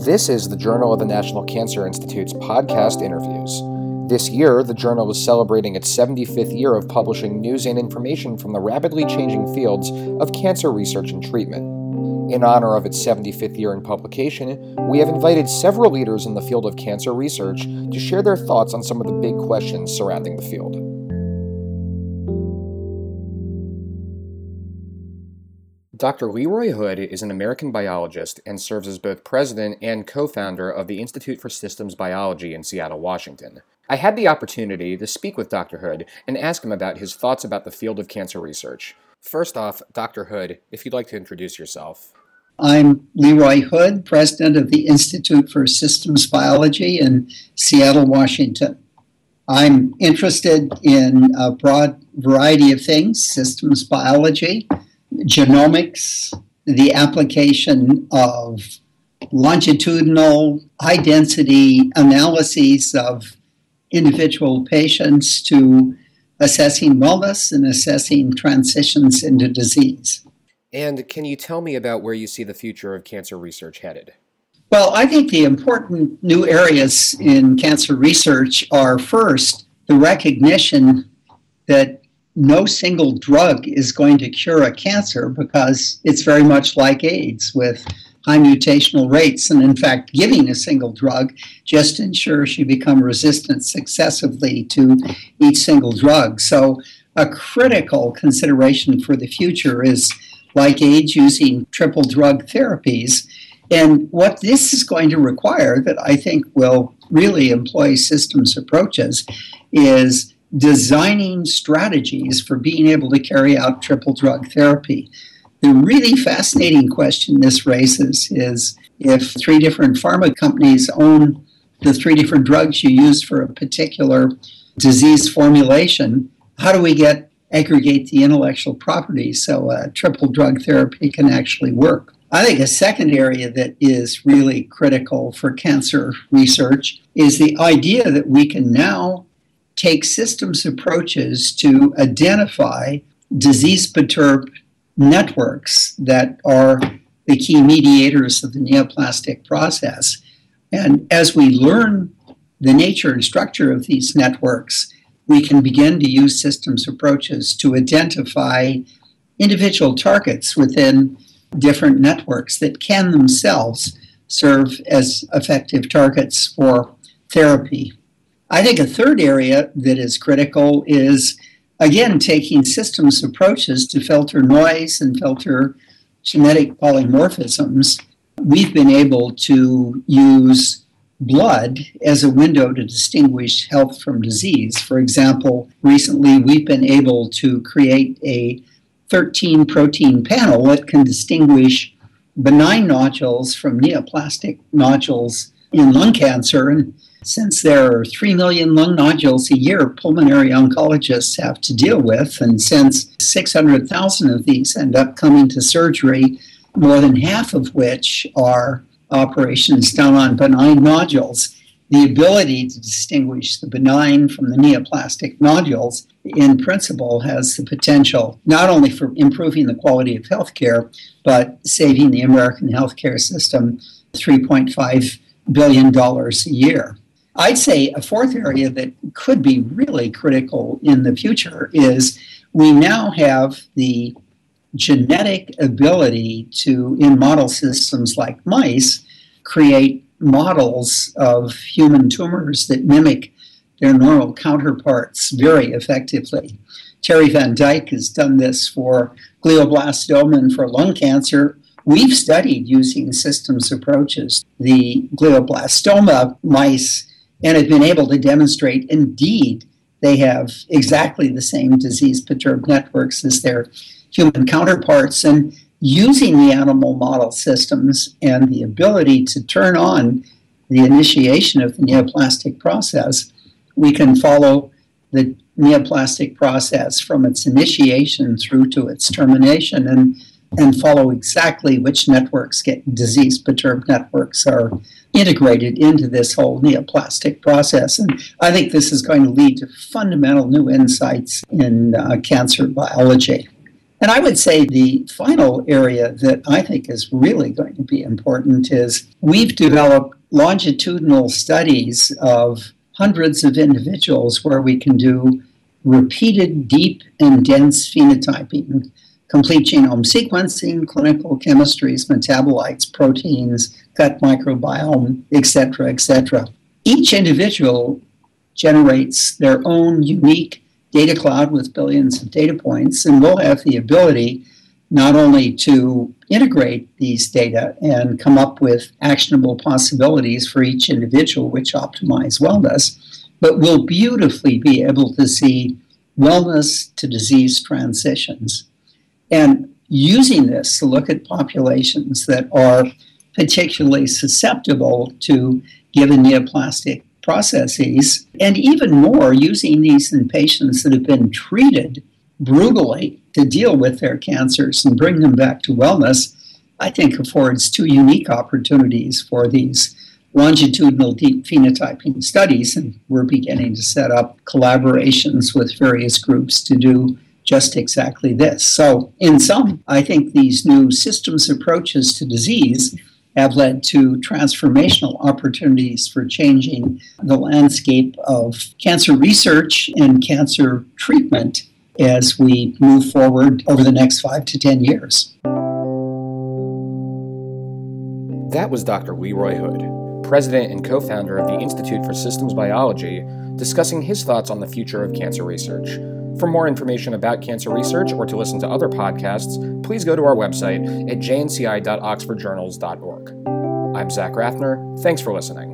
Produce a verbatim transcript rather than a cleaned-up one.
This is the Journal of the National Cancer Institute's podcast interviews. This year, the journal is celebrating its seventy-fifth year of publishing news and information from the rapidly changing fields of cancer research and treatment. In honor of its seventy-fifth year in publication, we have invited several leaders in the field of cancer research to share their thoughts on some of the big questions surrounding the field. Doctor Leroy Hood is an American biologist and serves as both president and co-founder of the Institute for Systems Biology in Seattle, Washington. I had the opportunity to speak with Doctor Hood and ask him about his thoughts about the field of cancer research. First off, Doctor Hood, if you'd like to introduce yourself. I'm Leroy Hood, president of the Institute for Systems Biology in Seattle, Washington. I'm interested in a broad variety of things: systems biology, genomics, the application of longitudinal, high-density analyses of individual patients to assessing wellness and assessing transitions into disease. And can you tell me about where you see the future of cancer research headed? Well, I think the important new areas in cancer research are, first, the recognition that no single drug is going to cure a cancer because it's very much like AIDS with high mutational rates. And in fact, giving a single drug just ensures you become resistant successively to each single drug. So a critical consideration for the future is, like AIDS, using triple drug therapies. And what this is going to require, that I think will really employ systems approaches, is designing strategies for being able to carry out triple drug therapy. The really fascinating question this raises is, if three different pharma companies own the three different drugs you use for a particular disease formulation, how do we get aggregate the intellectual property so a triple drug therapy can actually work? I think a second area that is really critical for cancer research is the idea that we can now take systems approaches to identify disease-perturbed networks that are the key mediators of the neoplastic process. And as we learn the nature and structure of these networks, we can begin to use systems approaches to identify individual targets within different networks that can themselves serve as effective targets for therapy. I think a third area that is critical is, again, taking systems approaches to filter noise and filter genetic polymorphisms. We've been able to use blood as a window to distinguish health from disease. For example, recently we've been able to create a thirteen protein panel that can distinguish benign nodules from neoplastic nodules in lung cancer. And since there are three million lung nodules a year pulmonary oncologists have to deal with, and since six hundred thousand of these end up coming to surgery, more than half of which are operations done on benign nodules, the ability to distinguish the benign from the neoplastic nodules in principle has the potential not only for improving the quality of healthcare, but saving the American healthcare system three point five billion dollars a year. I'd say a fourth area that could be really critical in the future is we now have the genetic ability to, in model systems like mice, create models of human tumors that mimic their normal counterparts very effectively. Terry Van Dyke has done this for glioblastoma and for lung cancer. We've studied using systems approaches the glioblastoma mice and have been able to demonstrate, indeed, they have exactly the same disease-perturbed networks as their human counterparts. And using the animal model systems and the ability to turn on the initiation of the neoplastic process, we can follow the neoplastic process from its initiation through to its termination and, and follow exactly which networks get disease-perturbed networks are integrated into this whole neoplastic process. And I think this is going to lead to fundamental new insights in uh, cancer biology. And I would say the final area that I think is really going to be important is we've developed longitudinal studies of hundreds of individuals where we can do repeated deep and dense phenotyping, complete genome sequencing, clinical chemistries, metabolites, proteins, gut microbiome, et cetera, et cetera. Each individual generates their own unique data cloud with billions of data points, and we'll have the ability not only to integrate these data and come up with actionable possibilities for each individual which optimize wellness, but we'll beautifully be able to see wellness to disease transitions. And using this to look at populations that are particularly susceptible to given neoplastic processes, and even more using these in patients that have been treated brutally to deal with their cancers and bring them back to wellness, I think affords two unique opportunities for these longitudinal deep phenotyping studies, and we're beginning to set up collaborations with various groups to do just exactly this. So in sum, I think these new systems approaches to disease have led to transformational opportunities for changing the landscape of cancer research and cancer treatment as we move forward over the next five to ten years. That was Doctor Leroy Hood, president and co-founder of the Institute for Systems Biology, discussing his thoughts on the future of cancer research. For more information about cancer research or to listen to other podcasts, please go to our website at j n c i dot oxford journals dot org. I'm Zach Rathner. Thanks for listening.